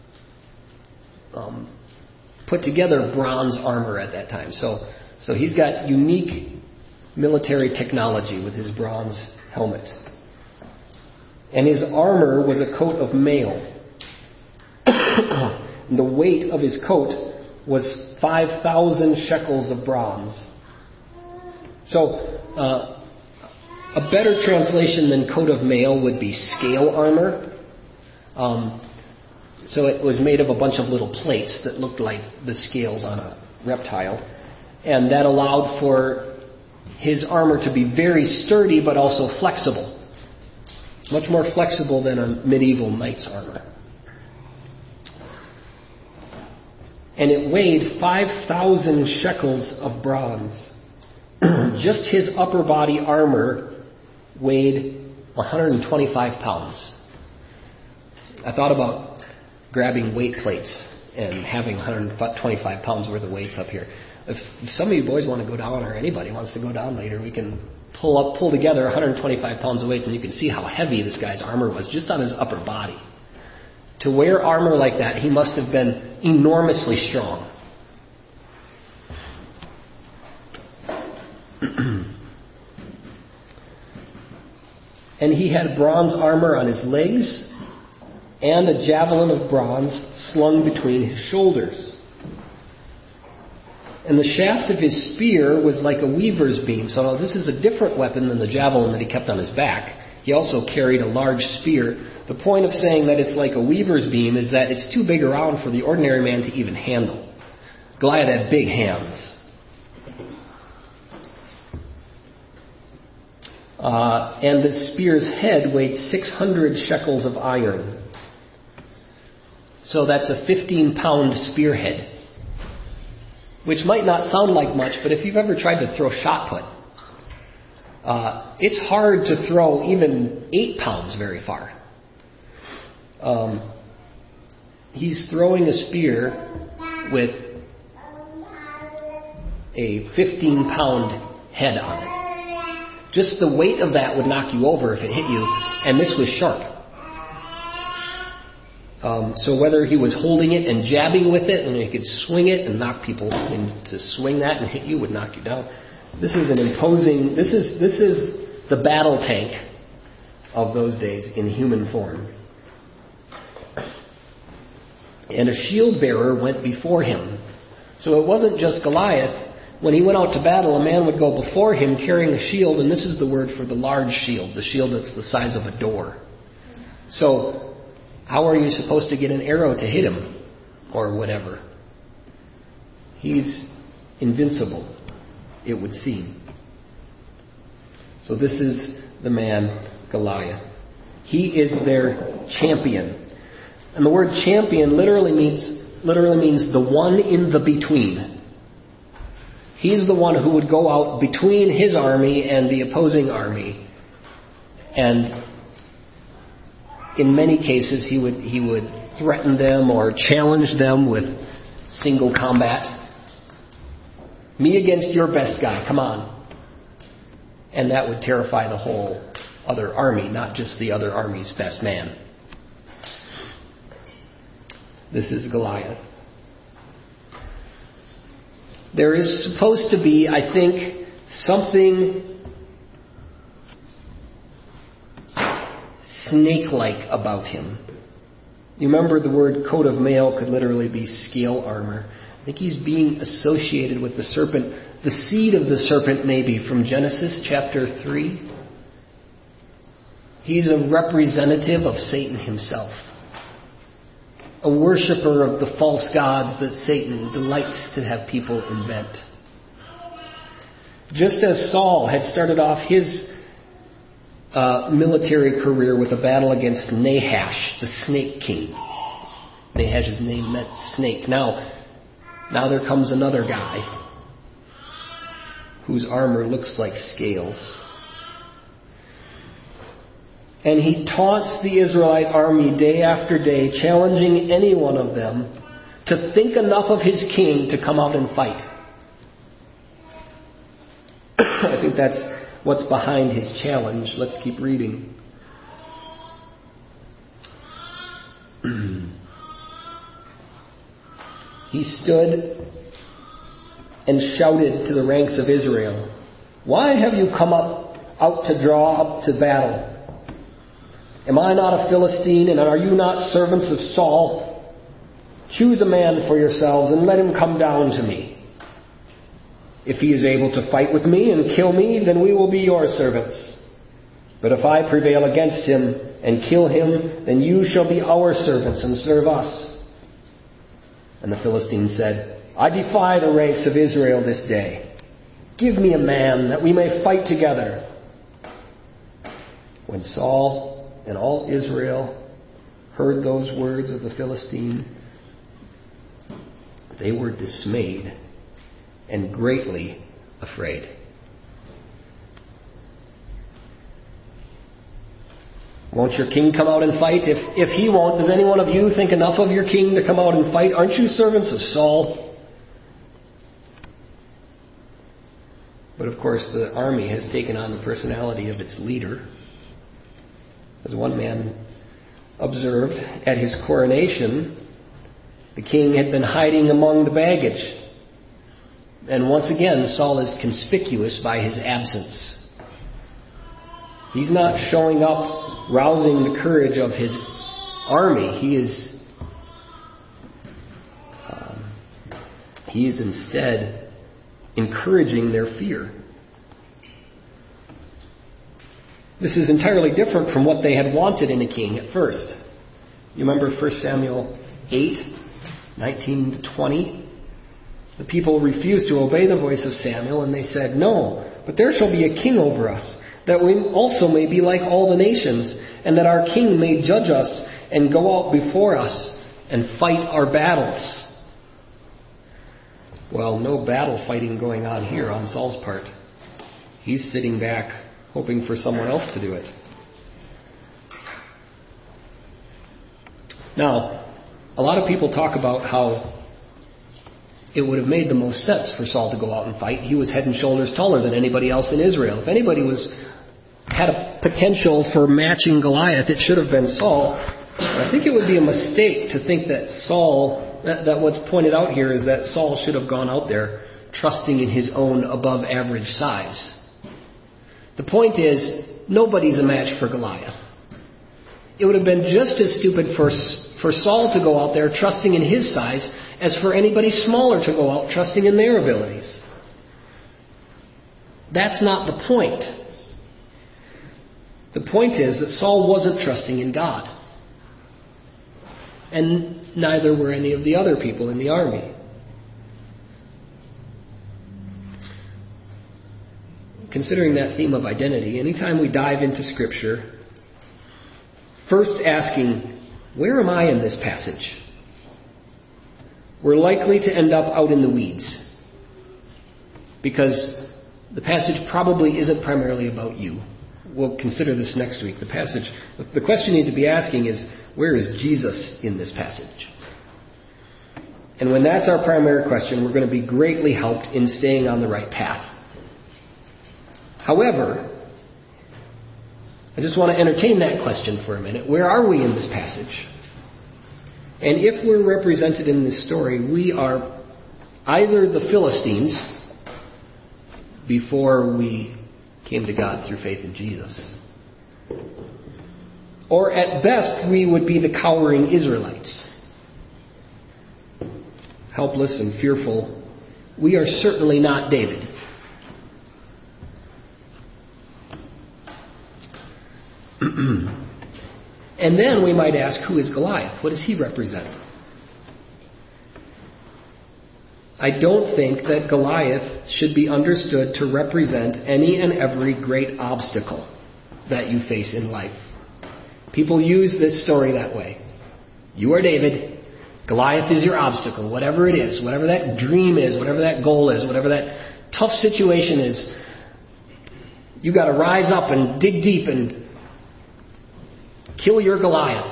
um, put together bronze armor at that time. So, so he's got unique military technology with his bronze helmet. And his armor was a coat of mail. And the weight of his coat was five thousand shekels of bronze. So, uh, a better translation than coat of mail would be scale armor. Um, so it was made of a bunch of little plates that looked like the scales on a reptile. And that allowed for his armor to be very sturdy but also flexible. Much more flexible than a medieval knight's armor. And it weighed five thousand shekels of bronze. Just his upper body armor weighed one hundred twenty-five pounds. I thought about grabbing weight plates and having one hundred twenty-five pounds worth of weights up here. If, if some of you boys want to go down, or anybody wants to go down later, we can pull up, pull together one hundred twenty-five pounds of weights, and you can see how heavy this guy's armor was just on his upper body. To wear armor like that, he must have been enormously strong. And he had bronze armor on his legs and a javelin of bronze slung between his shoulders. And the shaft of his spear was like a weaver's beam. So this is a different weapon than the javelin that he kept on his back. He also carried a large spear. The point of saying that it's like a weaver's beam is that it's too big around for the ordinary man to even handle. Goliath had big hands. Uh, and the spear's head weighed six hundred shekels of iron. So that's a fifteen pound spearhead. Which might not sound like much, but if you've ever tried to throw shot put, uh, it's hard to throw even eight pounds very far. Um, he's throwing a spear with a fifteen pound head on it. Just the weight of that would knock you over if it hit you, and this was sharp. Um, so whether he was holding it and jabbing with it, and he could swing it and knock people, and to swing that and hit you would knock you down. This is an imposing, this is this is the battle tank of those days in human form. And a shield bearer went before him. So it wasn't just Goliath. When he went out to battle, a man would go before him carrying a shield, and this is the word for the large shield, the shield that's the size of a door. So, how are you supposed to get an arrow to hit him? Or whatever. He's invincible, it would seem. So this is the man Goliath. He is their champion. And the word champion literally means literally means the one in the between. He's the one who would go out between his army and the opposing army. And in many cases he would he would threaten them or challenge them with single combat. Me against your best guy, come on. And that would terrify the whole other army, not just the other army's best man. This is Goliath. There is supposed to be, I think, something snake-like about him. You remember the word coat of mail could literally be scale armor. I think he's being associated with the serpent, the seed of the serpent maybe from Genesis chapter three. He's a representative of Satan himself. A worshiper of the false gods that Satan delights to have people invent. Just as Saul had started off his uh, military career with a battle against Nahash, the snake king. Nahash's name meant snake. Now, now there comes another guy whose armor looks like scales. And he taunts the Israelite army day after day, challenging any one of them to think enough of his king to come out and fight. I think that's what's behind his challenge. Let's keep reading. He stood and shouted to the ranks of Israel, "Why have you come up out to draw up to battle? Am I not a Philistine, and are you not servants of Saul? Choose a man for yourselves and let him come down to me. If he is able to fight with me and kill me, then we will be your servants. But if I prevail against him and kill him, then you shall be our servants and serve us." And the Philistine said, "I defy the ranks of Israel this day. Give me a man that we may fight together." When Saul and all Israel heard those words of the Philistine, they were dismayed and greatly afraid. Won't your king come out and fight? If, if he won't, does any one of you think enough of your king to come out and fight? Aren't you servants of Saul? But of course, the army has taken on the personality of its leader. As one man observed, at his coronation, the king had been hiding among the baggage. And once again, Saul is conspicuous by his absence. He's not showing up, rousing the courage of his army. He is, um, he is instead encouraging their fear. This is entirely different from what they had wanted in a king at first. You remember First Samuel eight, nineteen to twenty? The people refused to obey the voice of Samuel, and they said, "No, but there shall be a king over us, that we also may be like all the nations, and that our king may judge us and go out before us and fight our battles." Well, no battle fighting going on here on Saul's part. He's sitting back, hoping for someone else to do it. Now, a lot of people talk about how it would have made the most sense for Saul to go out and fight. He was head and shoulders taller than anybody else in Israel. If anybody was had a potential for matching Goliath, it should have been Saul. But I think it would be a mistake to think that Saul, that, that what's pointed out here is that Saul should have gone out there trusting in his own above average size. The point is, nobody's a match for Goliath. It would have been just as stupid for, for Saul to go out there trusting in his size as for anybody smaller to go out trusting in their abilities. That's not the point. The point is that Saul wasn't trusting in God. And neither were any of the other people in the army. Considering that theme of identity, anytime we dive into Scripture, first asking, where am I in this passage? We're likely to end up out in the weeds. Because the passage probably isn't primarily about you. We'll consider this next week. The passage, the question you need to be asking is, where is Jesus in this passage? And when that's our primary question, we're going to be greatly helped in staying on the right path. However, I just want to entertain that question for a minute. Where are we in this passage? And if we're represented in this story, we are either the Philistines before we came to God through faith in Jesus, Or at best, we would be the cowering Israelites. Helpless and fearful. We are certainly not David. And then we might ask, who is Goliath? What does he represent? I don't think that Goliath should be understood to represent any and every great obstacle that you face in life. People use this story that way. You are David. Goliath is your obstacle, whatever it is, whatever that dream is, whatever that goal is, whatever that tough situation is. You got to rise up and dig deep and kill your Goliath.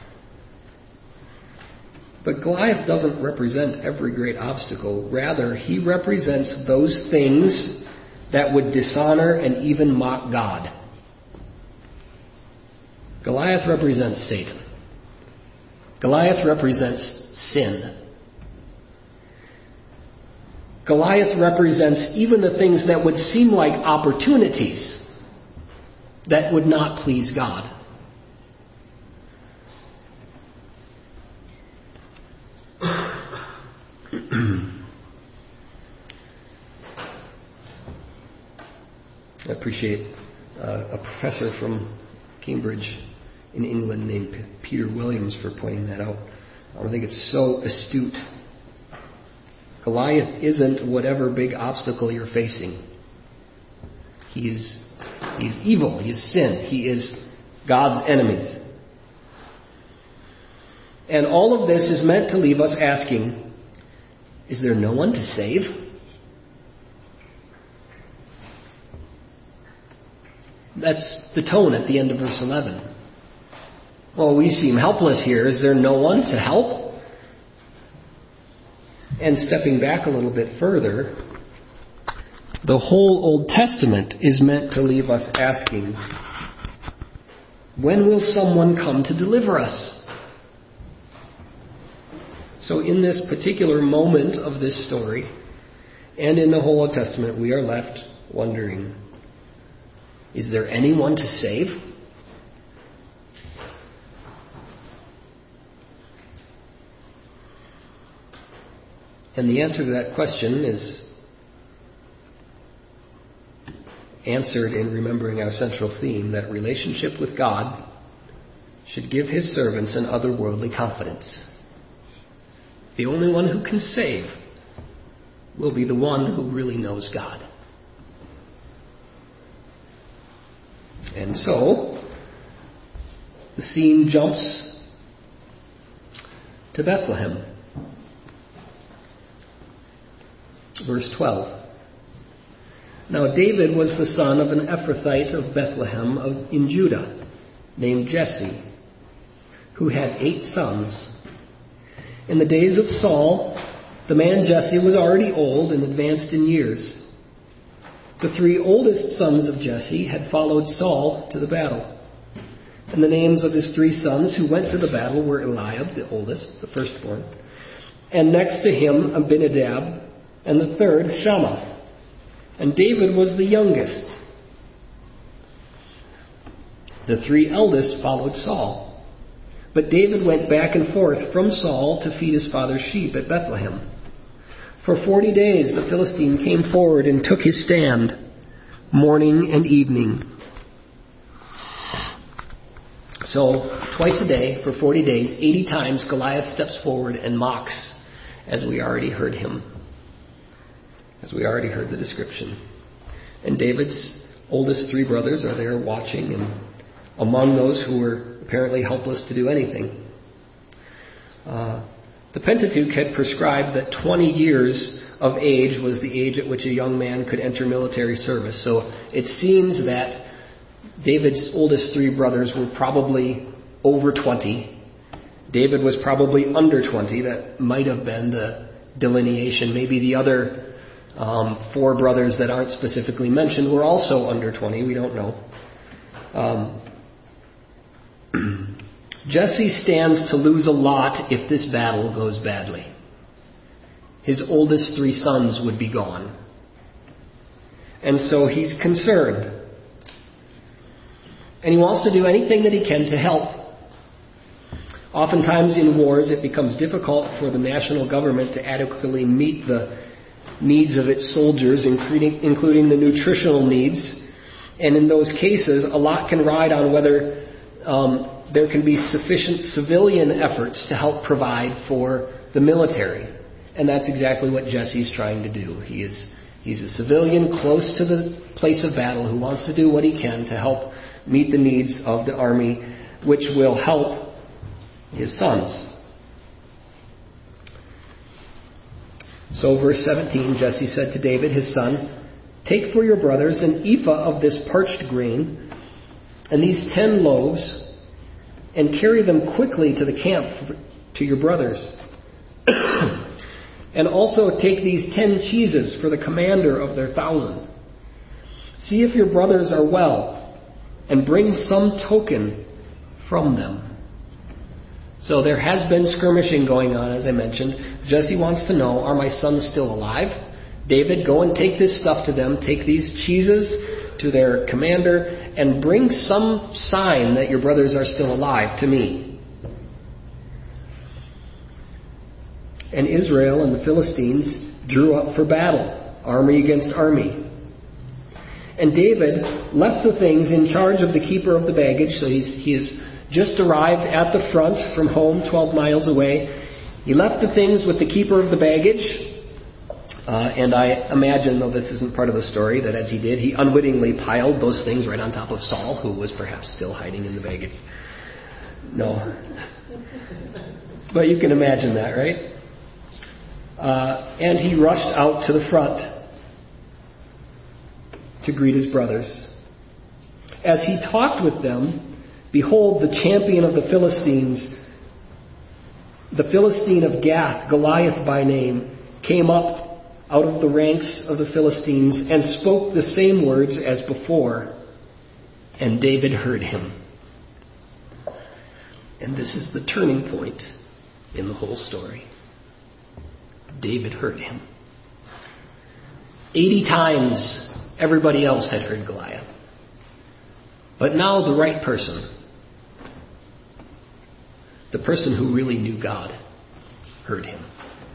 But Goliath doesn't represent every great obstacle. Rather, he represents those things that would dishonor and even mock God. Goliath represents Satan. Goliath represents sin. Goliath represents even the things that would seem like opportunities that would not please God. I appreciate uh, a professor from Cambridge in England named P- Peter Williams for pointing that out. I think it's so astute. Goliath isn't whatever big obstacle you're facing. He is, he is evil. He is sin. He is God's enemies. And all of this is meant to leave us asking, is there no one to save? That's the tone at the end of verse eleven. Well, we seem helpless here. Is there no one to help? And stepping back a little bit further, the whole Old Testament is meant to leave us asking, when will someone come to deliver us? So in this particular moment of this story, and in the whole Old Testament, we are left wondering, is there anyone to save? And the answer to that question is answered in remembering our central theme, that relationship with God should give his servants an otherworldly confidence. The only one who can save will be the one who really knows God. And so, the scene jumps to Bethlehem. Verse twelve. Now David was the son of an Ephrathite of Bethlehem of, in Judah, named Jesse, who had eight sons. In the days of Saul, the man Jesse was already old and advanced in years. The three oldest sons of Jesse had followed Saul to the battle. And the names of his three sons who went to the battle were Eliab, the oldest, the firstborn, and next to him Abinadab, and the third Shammah. And David was the youngest. The three eldest followed Saul. But David went back and forth from Saul to feed his father's sheep at Bethlehem. For forty days the Philistine came forward and took his stand, morning and evening. So, twice a day, for forty days, eighty times, Goliath steps forward and mocks, as we already heard him. As we already heard the description. And David's oldest three brothers are there watching, and among those who were apparently helpless to do anything. Uh, the Pentateuch had prescribed that twenty years of age was the age at which a young man could enter military service. So it seems that David's oldest three brothers were probably over twenty. David was probably under twenty. That might have been the delineation. Maybe the other um, four brothers that aren't specifically mentioned were also under twenty. We don't know. Um, Jesse stands to lose a lot if this battle goes badly. His oldest three sons would be gone. And so he's concerned. And he wants to do anything that he can to help. Oftentimes in wars, it becomes difficult for the national government to adequately meet the needs of its soldiers, including, including the nutritional needs. And in those cases, a lot can ride on whether um, there can be sufficient civilian efforts to help provide for the military. And that's exactly what Jesse's trying to do. He is he's a civilian close to the place of battle who wants to do what he can to help meet the needs of the army, which will help his sons. So verse seventeen, Jesse said to David, his son, "Take for your brothers an ephah of this parched grain, and these ten loaves, and carry them quickly to the camp to your brothers. And also take these ten cheeses for the commander of their thousand. See if your brothers are well, and bring some token from them." So there has been skirmishing going on, as I mentioned. Jesse wants to know, are my sons still alive? David, go and take this stuff to them. Take these cheeses to their commander and bring some sign that your brothers are still alive to me. And Israel and the Philistines drew up for battle, army against army. And David left the things in charge of the keeper of the baggage. So he's, he is just arrived at the front from home, twelve miles away. He left the things with the keeper of the baggage. Uh, and I imagine, though this isn't part of the story, that as he did, he unwittingly piled those things right on top of Saul, who was perhaps still hiding in the baggage. No. But you can imagine that, right? Uh, and he rushed out to the front to greet his brothers. As he talked with them, behold, the champion of the Philistines, the Philistine of Gath, Goliath by name, came up out of the ranks of the Philistines and spoke the same words as before, and David heard him. And this is the turning point in the whole story. David heard him. Eighty times everybody else had heard Goliath. But now the right person, the person who really knew God, heard him.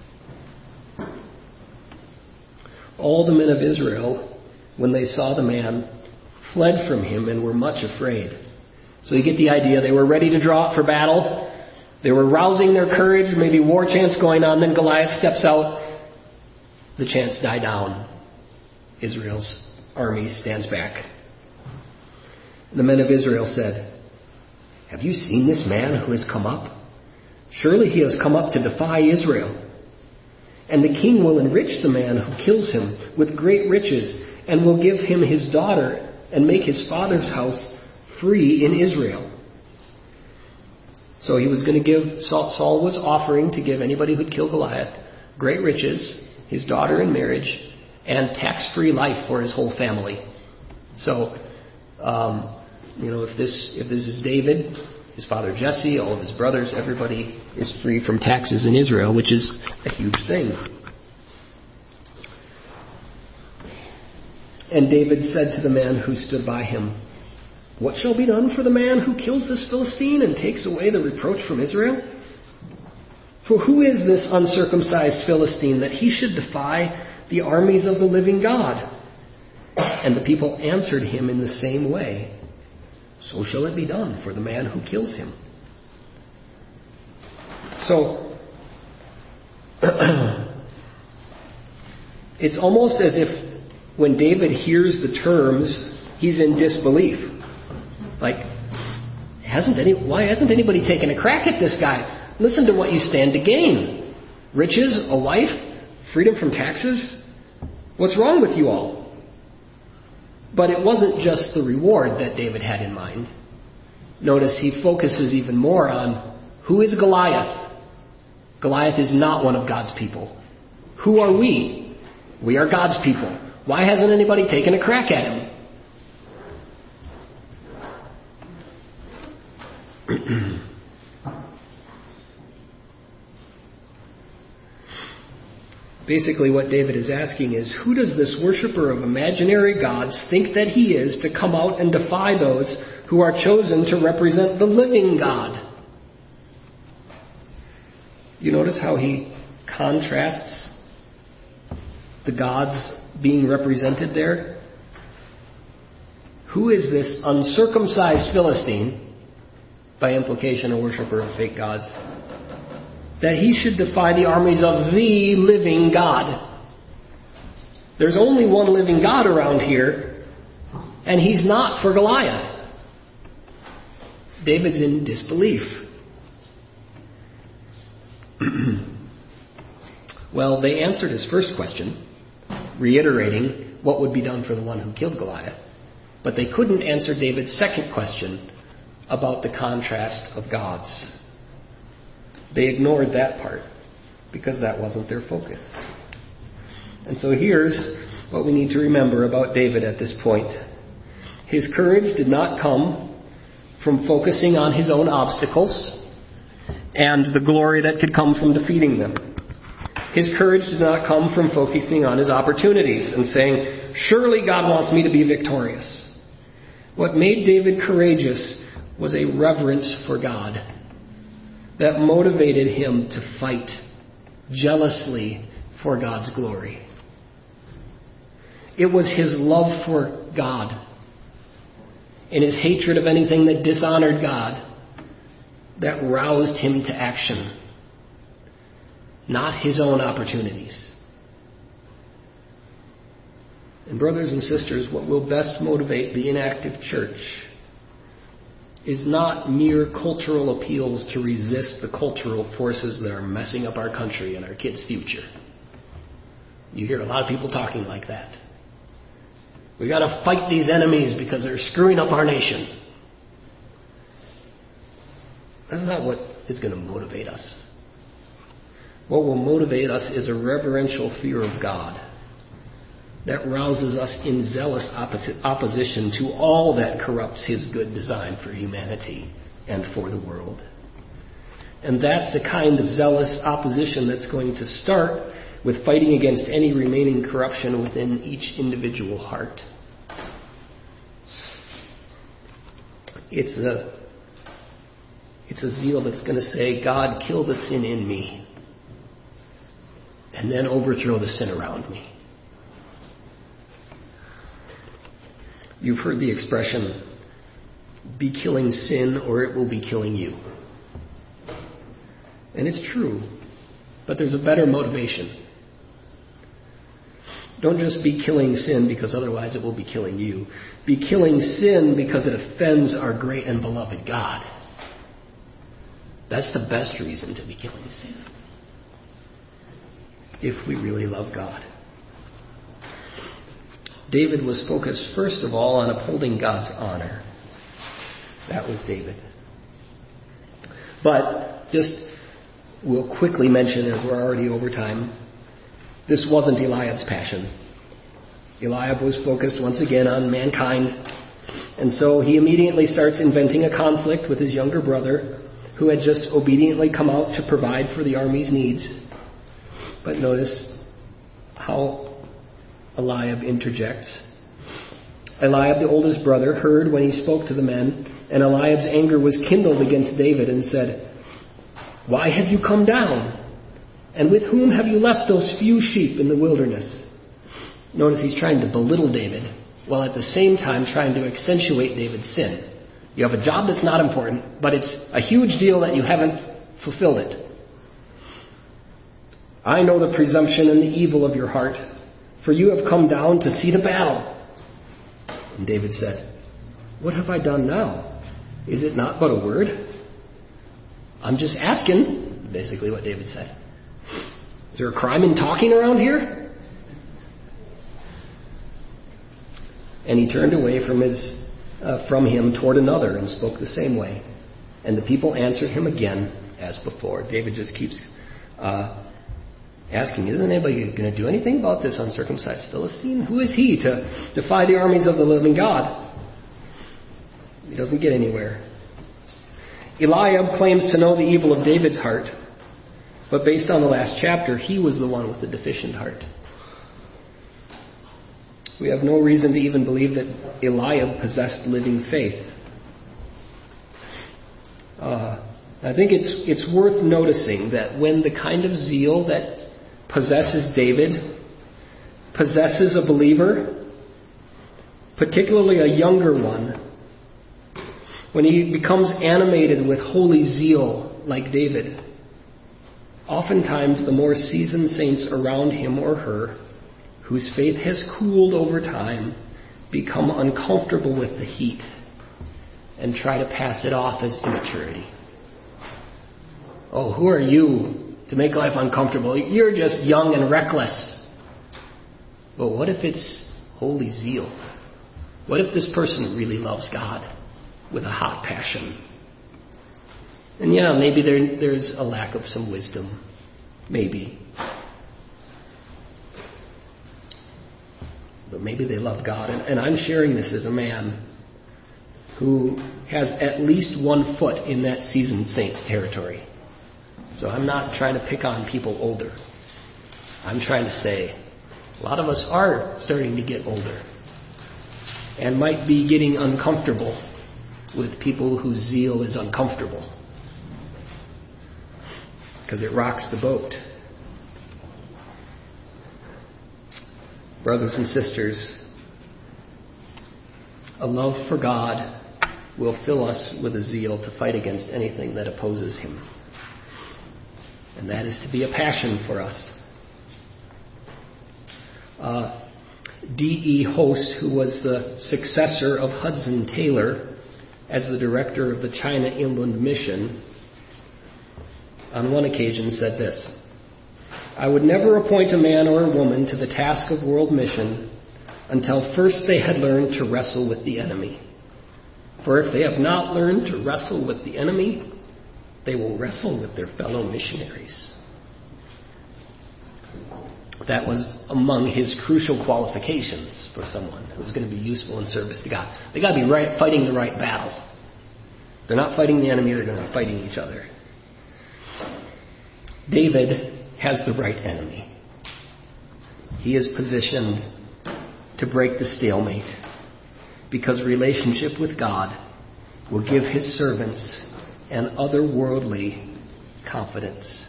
All the men of Israel, when they saw the man, fled from him and were much afraid. So you get the idea. They were ready to draw up for battle. They were rousing their courage, maybe war chants going on. Then Goliath steps out. The chants die down. Israel's army stands back. The men of Israel said, "Have you seen this man who has come up? Surely he has come up to defy Israel. And the king will enrich the man who kills him with great riches, and will give him his daughter, and make his father's house free in Israel." So he was going to give, Saul, Saul was offering to give anybody who'd kill Goliath great riches, his daughter in marriage, and tax-free life for his whole family. So, um, you know, if this if this is David, his father Jesse, all of his brothers, everybody is free from taxes in Israel, which is a huge thing. And David said to the man who stood by him, "What shall be done for the man who kills this Philistine and takes away the reproach from Israel? For who is this uncircumcised Philistine that he should defy the armies of the living God?" And the people answered him in the same way, "So shall it be done for the man who kills him." So, it's almost as if when David hears the terms, he's in disbelief. Like, hasn't any, why hasn't anybody taken a crack at this guy? Listen to what you stand to gain. Riches, a wife, freedom from taxes. What's wrong with you all? But it wasn't just the reward that David had in mind. Notice he focuses even more on, who is Goliath? Goliath is not one of God's people. Who are we? We are God's people. Why hasn't anybody taken a crack at him? Basically what David is asking is, who does this worshiper of imaginary gods think that he is to come out and defy those who are chosen to represent the living God. You notice how he contrasts the gods being represented there? Who is this uncircumcised Philistine, by implication a worshiper of fake gods, that he should defy the armies of the living God? There's only one living God around here, and he's not for Goliath. David's in disbelief. Well, they answered his first question, reiterating what would be done for the one who killed Goliath. But they couldn't answer David's second question about the contrast of gods. They ignored that part because that wasn't their focus. And so here's what we need to remember about David at this point. His courage did not come from focusing on his own obstacles and the glory that could come from defeating them. His courage did not come from focusing on his opportunities and saying, surely God wants me to be victorious. What made David courageous was a reverence for God that motivated him to fight jealously for God's glory. It was his love for God and his hatred of anything that dishonored God that roused him to action, not his own opportunities. And brothers and sisters, what will best motivate the inactive church is not mere cultural appeals to resist the cultural forces that are messing up our country and our kids' future. You hear a lot of people talking like that. We got to fight these enemies because they're screwing up our nation. That's not what is going to motivate us. What will motivate us is a reverential fear of God that rouses us in zealous opposi- opposition to all that corrupts his good design for humanity and for the world. And that's the kind of zealous opposition that's going to start with fighting against any remaining corruption within each individual heart. It's a, it's a zeal that's going to say, God, kill the sin in me, and then overthrow the sin around me. You've heard the expression, be killing sin or it will be killing you. And it's true, but there's a better motivation. Don't just be killing sin because otherwise it will be killing you. Be killing sin because it offends our great and beloved God. That's the best reason to be killing sin, if we really love God. David was focused first of all on upholding God's honor. That was David. But just, we'll quickly mention, as we're already over time, this wasn't Eliab's passion. Eliab was focused once again on mankind. And so he immediately starts inventing a conflict with his younger brother, who had just obediently come out to provide for the army's needs. But notice how Eliab interjects. Eliab, the oldest brother, heard when he spoke to the men, and Eliab's anger was kindled against David and said, why have you come down? And with whom have you left those few sheep in the wilderness? Notice he's trying to belittle David, while at the same time trying to accentuate David's sin. You have a job that's not important, but it's a huge deal that you haven't fulfilled it. I know the presumption and the evil of your heart, for you have come down to see the battle. And David said, what have I done now? Is it not but a word? I'm just asking, basically what David said. Is there a crime in talking around here? And he turned away from his uh, from him toward another and spoke the same way. And the people answered him again as before. David just keeps uh, asking, isn't anybody going to do anything about this uncircumcised Philistine? Who is he to defy the armies of the living God? He doesn't get anywhere. Eliab claims to know the evil of David's heart, but based on the last chapter, he was the one with the deficient heart. We have no reason to even believe that Eliab possessed living faith. Uh, I think it's it's worth noticing that when the kind of zeal that possesses David possesses a believer, particularly a younger one, when he becomes animated with holy zeal like David, oftentimes the more seasoned saints around him or her, whose faith has cooled over time, become uncomfortable with the heat and try to pass it off as immaturity. Oh, who are you to make life uncomfortable? You're just young and reckless. But what if it's holy zeal? What if this person really loves God with a hot passion? And yeah, maybe there, there's a lack of some wisdom. Maybe. But maybe they love God. And, and I'm sharing this as a man who has at least one foot in that seasoned saints territory. So I'm not trying to pick on people older. I'm trying to say a lot of us are starting to get older and might be getting uncomfortable with people whose zeal is uncomfortable because it rocks the boat. Brothers and sisters, a love for God will fill us with a zeal to fight against anything that opposes Him. And that is to be a passion for us. Uh, D E Host, who was the successor of Hudson Taylor as the director of the China Inland Mission, on one occasion said this: "I would never appoint a man or a woman to the task of world mission until first they had learned to wrestle with the enemy. For if they have not learned to wrestle with the enemy, they will wrestle with their fellow missionaries." That was among his crucial qualifications for someone who's going to be useful in service to God. They got to be right, fighting the right battle. They're not fighting the enemy, they're going to be fighting each other. David has the right enemy. He is positioned to break the stalemate because relationship with God will give his servants an otherworldly confidence.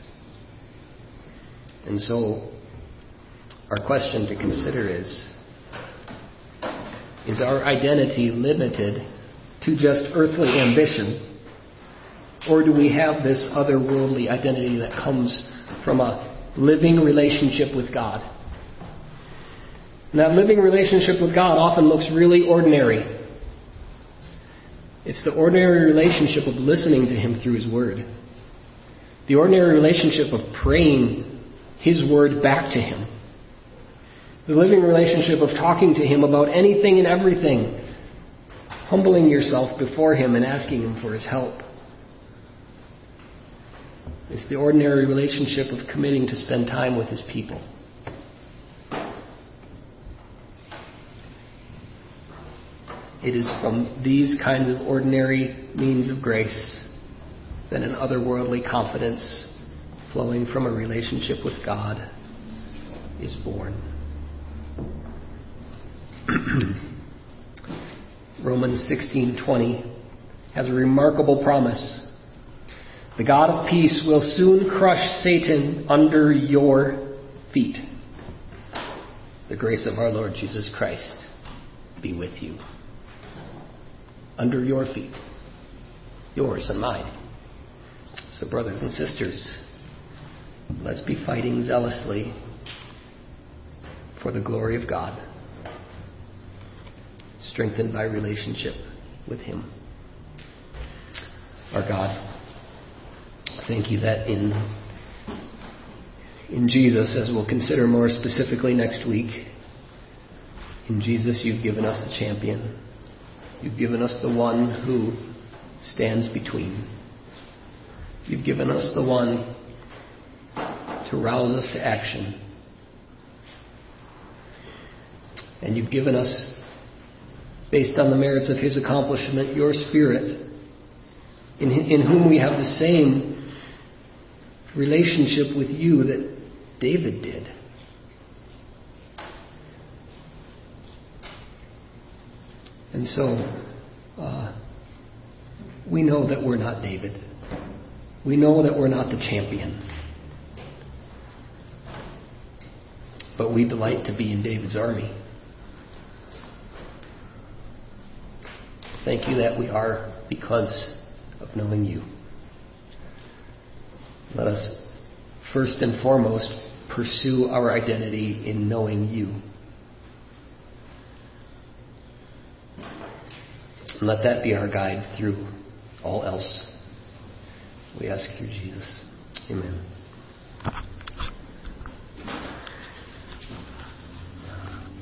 And so, our question to consider is, is our identity limited to just earthly ambition? Or do we have this otherworldly identity that comes from a living relationship with God? And that living relationship with God often looks really ordinary. It's the ordinary relationship of listening to Him through His Word. The ordinary relationship of praying His Word back to Him. The living relationship of talking to Him about anything and everything. Humbling yourself before Him and asking Him for His help. It's the ordinary relationship of committing to spend time with His people. It is from these kinds of ordinary means of grace that an otherworldly confidence flowing from a relationship with God is born. Romans sixteen twenty has a remarkable promise. The God of peace will soon crush Satan under your feet. The grace of our Lord Jesus Christ be with you. Under your feet. Yours and mine. So brothers and sisters, let's be fighting zealously for the glory of God, strengthened by relationship with Him. Our God, thank you that in, in Jesus, as we'll consider more specifically next week, in Jesus you've given us the champion. You've given us the one who stands between. You've given us the one to rouse us to action. And you've given us, based on the merits of His accomplishment, your Spirit, in, in whom we have the same relationship with you that David did. And so, uh, we know that we're not David. We know that we're not the champion, but we delight to be in David's army. Thank you that we are because of knowing you. Let us first and foremost pursue our identity in knowing you. And let that be our guide through all else. We ask through Jesus. Amen.